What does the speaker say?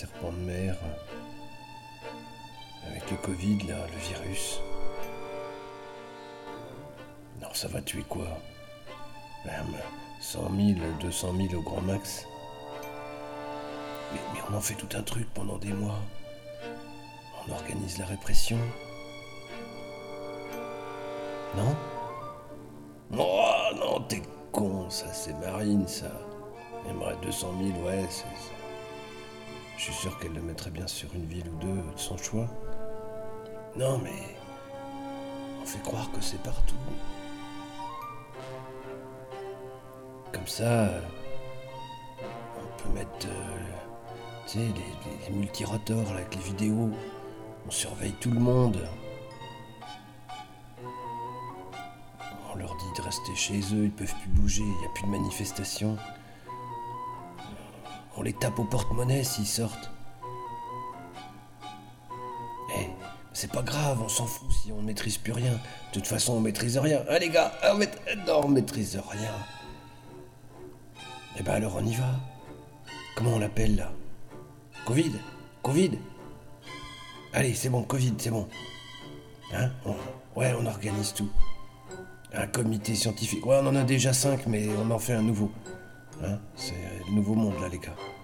serpent de mer. Avec le Covid, là, le virus. Non, ça va tuer quoi? Même 100 000, 200 000 au grand max. Mais on en fait tout un truc pendant des mois. On organise la répression. Non? Oh non, t'es con, ça, c'est Marine, ça. Aimerait 200 000, ouais, c'est... Je suis sûr qu'elle le mettrait bien sur une ville ou deux de son choix. Non, mais... on fait croire que c'est partout. Comme ça... on peut mettre... tu sais, les multirotors, là, avec les vidéos. On surveille tout le monde. On leur dit de rester chez eux, ils peuvent plus bouger, il n'y a plus de manifestation. On les tape au porte-monnaie s'ils sortent. Eh, c'est pas grave, on s'en fout si on maîtrise plus rien. De toute façon, on maîtrise rien. Hein les gars, non, on maîtrise rien. Eh ben alors on y va. Comment on l'appelle là? Covid? Covid? Allez, c'est bon, Covid, c'est bon. Hein? Ouais, on organise tout. Un comité scientifique. Ouais, on en a déjà 5, mais on en fait un nouveau. Hein? C'est le nouveau monde là, les gars.